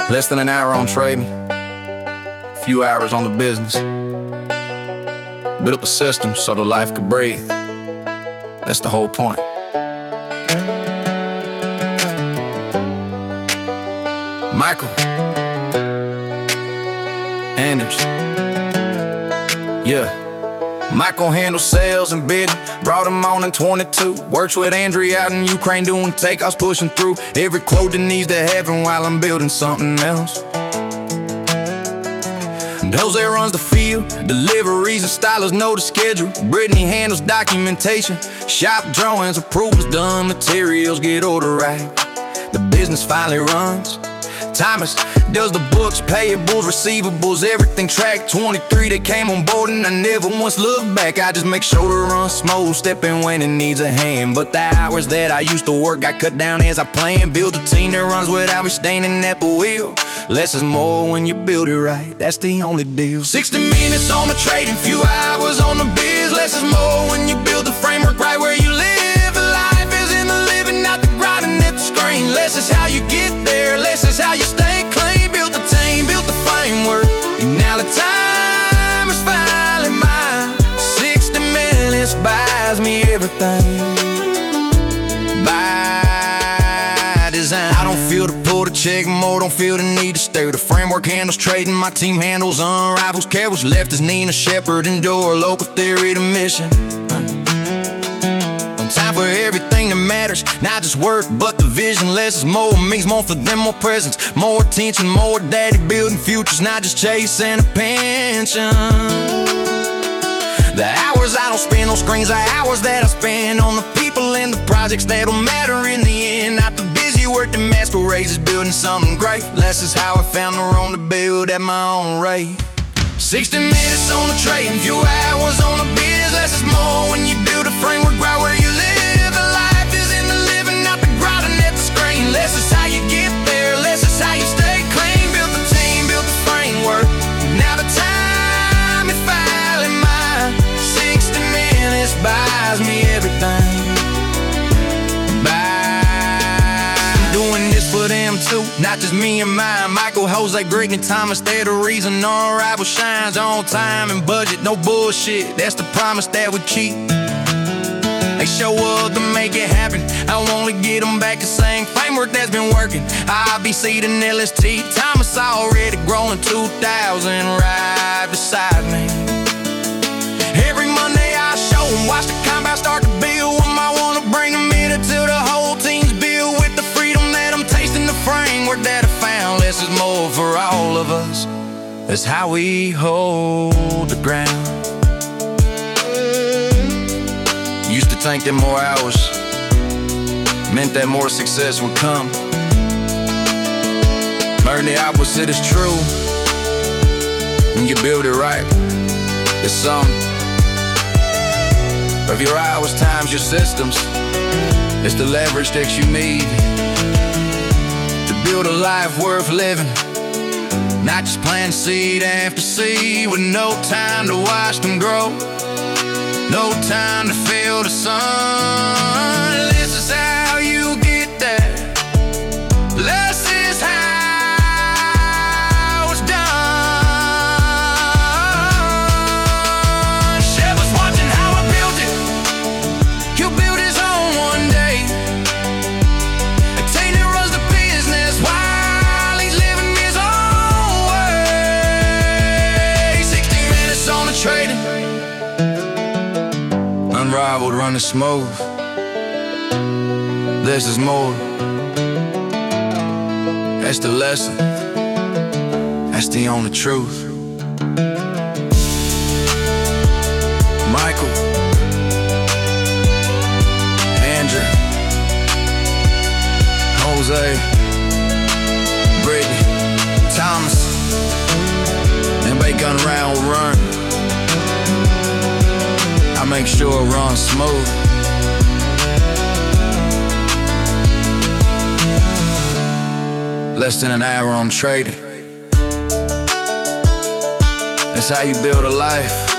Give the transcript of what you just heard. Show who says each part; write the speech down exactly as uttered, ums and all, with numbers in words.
Speaker 1: Less than an hour on trading, few hours on the business. Build up a system so the life could breathe. That's the whole point. Michael Anders. Yeah. Michael handles sales and bidding. Brought him on in twenty-two. Works with Andrea out in Ukraine doing takeoffs, pushing through every quote that needs to happen while I'm building something else. And Jose runs the field, deliveries and stylers know the schedule. Brittany handles documentation, shop drawings, approvals done, materials get ordered right. The business finally runs. Thomas does the books, payables, receivables, everything tracked. Twenty-three that came on board and I never once looked back. I just make sure to run smooth, stepping when it needs a hand. But the hours that I used to work got cut down as I plan. Build a team that runs without me standing at the wheel. Less is more when you build it right, that's the only deal. Sixty minutes on the trading, few hours on the biz. Less is more when you build the framework right where you live. Life is in the living, not the grinding at the screen. Less is how you get there, less is how you stay clean. Build the team, build the framework, and now the time is finally mine. Sixty minutes buys me everything by design. I don't feel to pull the check more, don't feel the need to stare. The framework handles trading, my team handles unrivals. Care what's left is Nina Shepherd and Dora, local theory to mission. Time for everything that matters, not just work but the vision. Less is more means more for them, more presence, more attention, more daddy building futures, not just chasing a pension. The hours I don't spend on screens are hours that I spend on the people and the projects that'll matter in the end. Not the busy work that masquerades as building something great. Less is how I found the room to build at my own rate. Sixty minutes on the trade and few hours on the biz. Less is more when you build a framework right where you live. And life is in the living, not the grinding at the screen. Less is how you get there, less is how you stay clean. Build the team, build the framework, now the time is finally mine. Sixty minutes buys me everything. Bye. Doing this for them too, not just me and mine. Michael, Jose, Greg, and Thomas, they're the reason our rival shines. On time and budget, no bullshit, that's the promise that we keep. They show up to make it happen. I wanna get them back the same framework that's been working. I B C to L S T, Thomas already growing two thousand right beside me. Every Monday I show them, watch the combine start to build. When I wanna bring them in until the whole team's built with the freedom that I'm tasting. The framework that I found, less is more for all of us. That's how we hold the ground. Used to think that more hours meant that more success would come. Learn the opposite is true. When you build it right, it's something. But if your hours times your systems, it's the leverage that you need to build a life worth living. Not just plant seed after seed with no time to watch them grow. No time to feel the sun. This is how you get there. This is how it's done. Chef was watching how I built it. He'll build his own one day. Taylor runs the business while he's living his own way. Sixty minutes on the trading, unrivaled, running smooth. Less is more. That's the lesson. That's the only truth. Michael, Andrea, Jose, Brittany, Thomas. Anybody gun around will run. I make sure it runs smooth. Less than an hour on trading. That's how you build a life.